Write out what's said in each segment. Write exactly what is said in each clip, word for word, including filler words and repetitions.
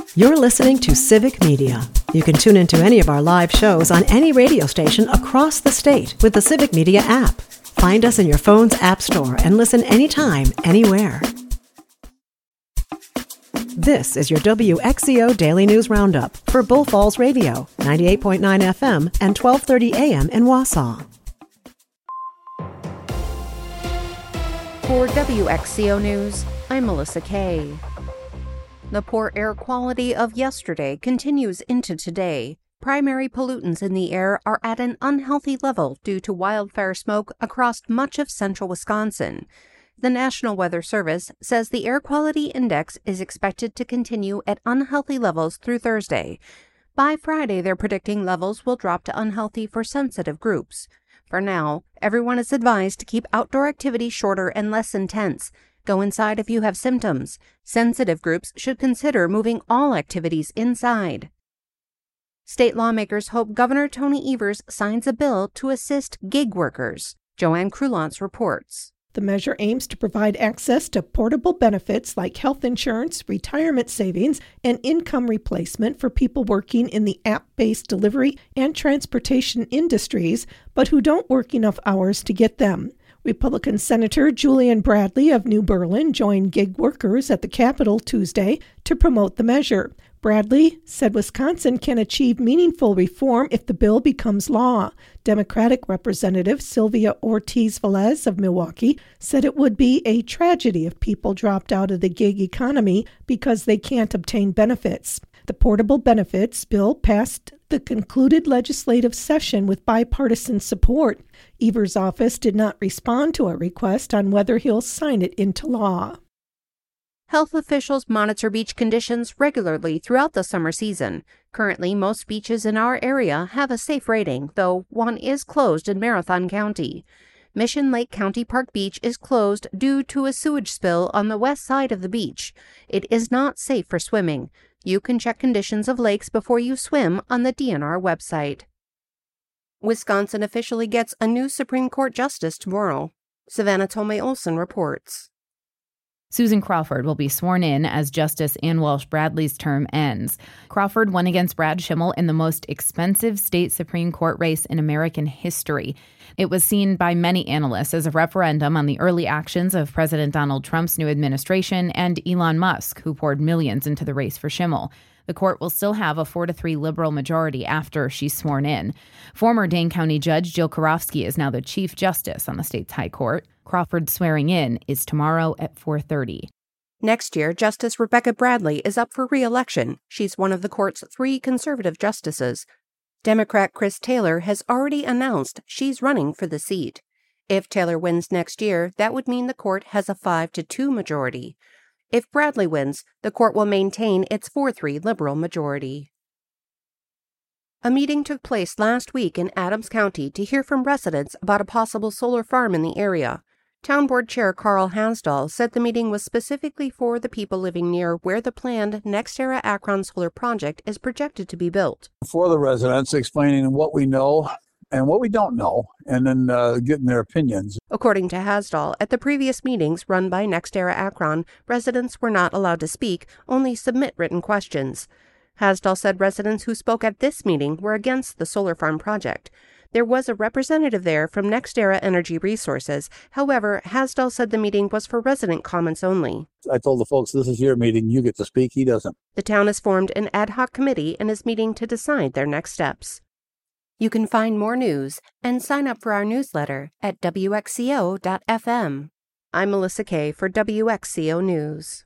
You're listening to Civic Media. You can tune into any of our live shows on any radio station across the state with the Civic Media app. Find us in your phone's app store and listen anytime, anywhere. This is your W X C O Daily News Roundup for Bull Falls Radio, ninety-eight point nine F M and twelve thirty A M in Wausau. For W X C O News, I'm Melissa Kay. The poor air quality of yesterday continues into today. Primary pollutants in the air are at an unhealthy level due to wildfire smoke across much of central Wisconsin. The National Weather Service says the air quality index is expected to continue at unhealthy levels through Thursday. By Friday, they're predicting levels will drop to unhealthy for sensitive groups. For now, everyone is advised to keep outdoor activity shorter and less intense. Go inside if you have symptoms. Sensitive groups should consider moving all activities inside. State lawmakers hope Governor Tony Evers signs a bill to assist gig workers. Joanne Krulance reports. The measure aims to provide access to portable benefits like health insurance, retirement savings, and income replacement for people working in the app-based delivery and transportation industries, but who don't work enough hours to get them. Republican Senator Julian Bradley of New Berlin joined gig workers at the Capitol Tuesday to promote the measure. Bradley said Wisconsin can achieve meaningful reform if the bill becomes law. Democratic Representative Sylvia Ortiz-Velez of Milwaukee said it would be a tragedy if people dropped out of the gig economy because they can't obtain benefits. The portable benefits bill passed the concluded legislative session with bipartisan support. Evers' office did not respond to a request on whether he'll sign it into law. Health officials monitor beach conditions regularly throughout the summer season. Currently, most beaches in our area have a safe rating, though one is closed in Marathon County. Mission Lake County Park Beach is closed due to a sewage spill on the west side of the beach. It is not safe for swimming. You can check conditions of lakes before you swim on the D N R website. Wisconsin officially gets a new Supreme Court justice tomorrow. Savannah Tomei Olson reports. Susan Crawford will be sworn in as Justice Ann Walsh Bradley's term ends. Crawford won against Brad Schimmel in the most expensive state Supreme Court race in American history. It was seen by many analysts as a referendum on the early actions of President Donald Trump's new administration and Elon Musk, who poured millions into the race for Schimmel. The court will still have a four to three liberal majority after she's sworn in. Former Dane County Judge Jill Karofsky is now the Chief Justice on the state's high court. Crawford's swearing in is tomorrow at four thirty. Next year, Justice Rebecca Bradley is up for re-election. She's one of the court's three conservative justices. Democrat Chris Taylor has already announced she's running for the seat. If Taylor wins next year, that would mean the court has a five to two majority. If Bradley wins, the court will maintain its four three liberal majority. A meeting took place last week in Adams County to hear from residents about a possible solar farm in the area. Town Board Chair Carl Hasdall said the meeting was specifically for the people living near where the planned NextEra Akron solar project is projected to be built. For the residents, explaining what we know and what we don't know, and then uh, getting their opinions. According to Hasdall, at the previous meetings run by NextEra Akron, residents were not allowed to speak, only submit written questions. Hasdall said residents who spoke at this meeting were against the solar farm project. There was a representative there from NextEra Energy Resources. However, Hasdall said the meeting was for resident comments only. I told the folks, this is your meeting, you get to speak, he doesn't. The town has formed an ad hoc committee and is meeting to decide their next steps. You can find more news and sign up for our newsletter at W X C O dot F M. I'm Melissa Kay for W X C O News.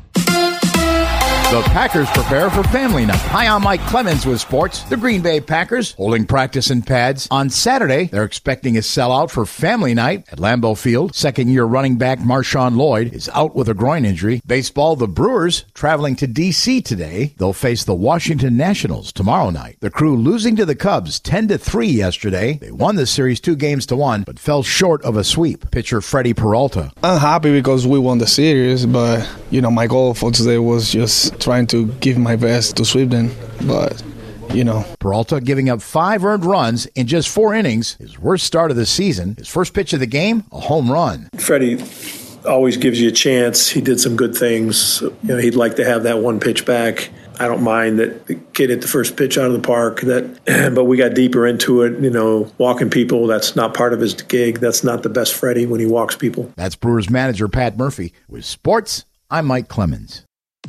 The Packers prepare for family night. Hi, I'm Mike Clemens with sports. The Green Bay Packers holding practice in pads. On Saturday, they're expecting a sellout for family night at Lambeau Field. Second-year running back Marshawn Lloyd is out with a groin injury. Baseball, the Brewers traveling to D C today. They'll face the Washington Nationals tomorrow night. The Crew losing to the Cubs ten to three yesterday. They won the series two games to one, but fell short of a sweep. Pitcher Freddie Peralta. I'm happy because we won the series, but, you know, my goal for today was just trying to give my best to sweep them, but, you know. Peralta giving up five earned runs in just four innings, his worst start of the season. His first pitch of the game, a home run. Freddie always gives you a chance. He did some good things. You know, he'd like to have that one pitch back. I don't mind that the kid hit the first pitch out of the park, that, but we got deeper into it. You know, walking people, that's not part of his gig. That's not the best Freddie when he walks people. That's Brewers manager Pat Murphy. With sports, I'm Mike Clemens.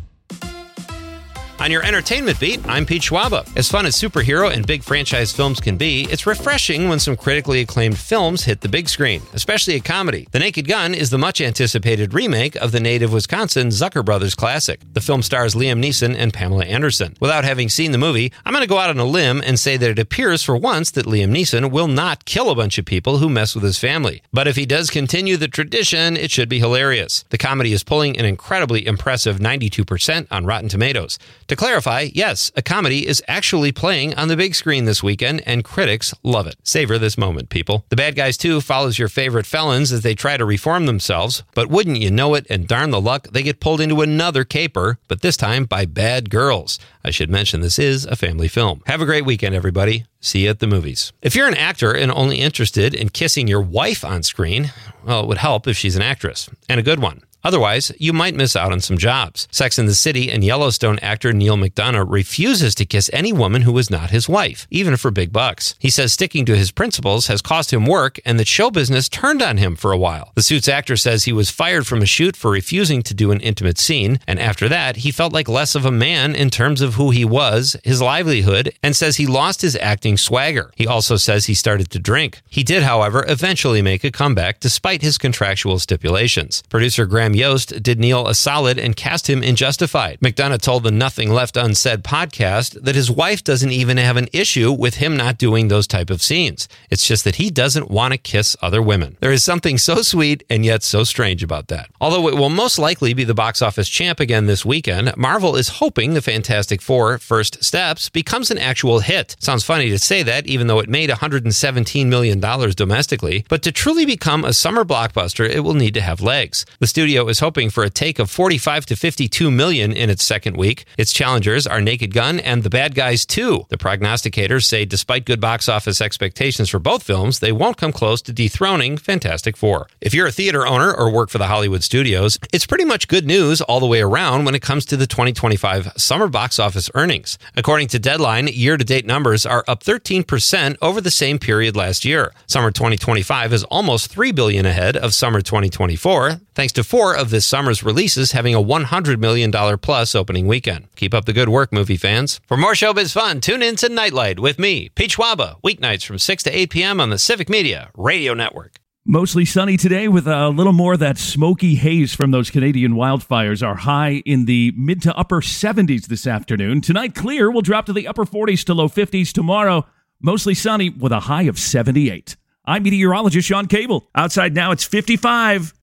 On your entertainment beat, I'm Pete Schwaba. As fun as superhero and big franchise films can be, it's refreshing when some critically acclaimed films hit the big screen, especially a comedy. The Naked Gun is the much-anticipated remake of the native Wisconsin Zucker Brothers classic. The film stars Liam Neeson and Pamela Anderson. Without having seen the movie, I'm going to go out on a limb and say that it appears for once that Liam Neeson will not kill a bunch of people who mess with his family. But if he does continue the tradition, it should be hilarious. The comedy is pulling an incredibly impressive ninety-two percent on Rotten Tomatoes. To clarify, yes, a comedy is actually playing on the big screen this weekend, and critics love it. Savor this moment, people. The Bad Guys two follows your favorite felons as they try to reform themselves, but wouldn't you know it, and darn the luck, they get pulled into another caper, but this time by bad girls. I should mention this is a family film. Have a great weekend, everybody. See you at the movies. If you're an actor and only interested in kissing your wife on screen, well, it would help if she's an actress, and a good one. Otherwise, you might miss out on some jobs. Sex and the City and Yellowstone actor Neil McDonough refuses to kiss any woman who is not his wife, even for big bucks. He says sticking to his principles has cost him work and that show business turned on him for a while. The Suits actor says he was fired from a shoot for refusing to do an intimate scene, and after that, he felt like less of a man in terms of who he was, his livelihood, and says he lost his acting swagger. He also says he started to drink. He did, however, eventually make a comeback despite his contractual stipulations. Producer Graham Yost did Neil a solid and cast him in Justified. McDonough told the Nothing Left Unsaid podcast that his wife doesn't even have an issue with him not doing those type of scenes. It's just that he doesn't want to kiss other women. There is something so sweet and yet so strange about that. Although it will most likely be the box office champ again this weekend, Marvel is hoping the Fantastic Four First Steps becomes an actual hit. Sounds funny to say that, even though it made one hundred seventeen million dollars domestically, but to truly become a summer blockbuster, it will need to have legs. The studio is hoping for a take of forty-five to fifty-two million in its second week. Its challengers are Naked Gun and The Bad Guys two. The prognosticators say despite good box office expectations for both films, they won't come close to dethroning Fantastic Four. If you're a theater owner or work for the Hollywood studios, it's pretty much good news all the way around when it comes to the twenty twenty-five summer box office earnings. According to Deadline, year-to-date numbers are up thirteen percent over the same period last year. Summer twenty twenty-five is almost three billion dollars ahead of summer twenty twenty-four, thanks to four of this summer's releases having a one hundred million dollars plus opening weekend. Keep up the good work, movie fans. For more showbiz fun, tune in to Nightlight with me, Pete Schwaba, weeknights from six to eight p.m. on the Civic Media Radio Network. Mostly sunny today with a little more of that smoky haze from those Canadian wildfires. Our high in the mid to upper seventies this afternoon. Tonight, clear. We'll drop to the upper forties to low fifties. Tomorrow, mostly sunny with a high of seventy-eight. I'm meteorologist Sean Cable. Outside now, it's fifty-five.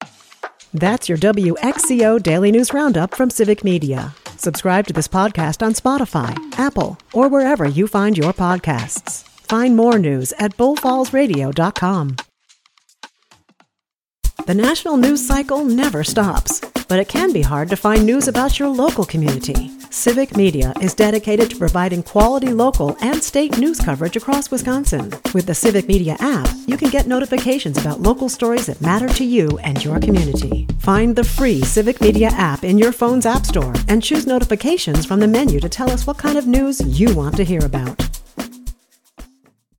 That's your W X C O Daily News Roundup from Civic Media. Subscribe to this podcast on Spotify, Apple, or wherever you find your podcasts. Find more news at bull falls radio dot com. The national news cycle never stops, but it can be hard to find news about your local community. Civic Media is dedicated to providing quality local and state news coverage across Wisconsin. With the Civic Media app, you can get notifications about local stories that matter to you and your community. Find the free Civic Media app in your phone's app store and choose notifications from the menu to tell us what kind of news you want to hear about.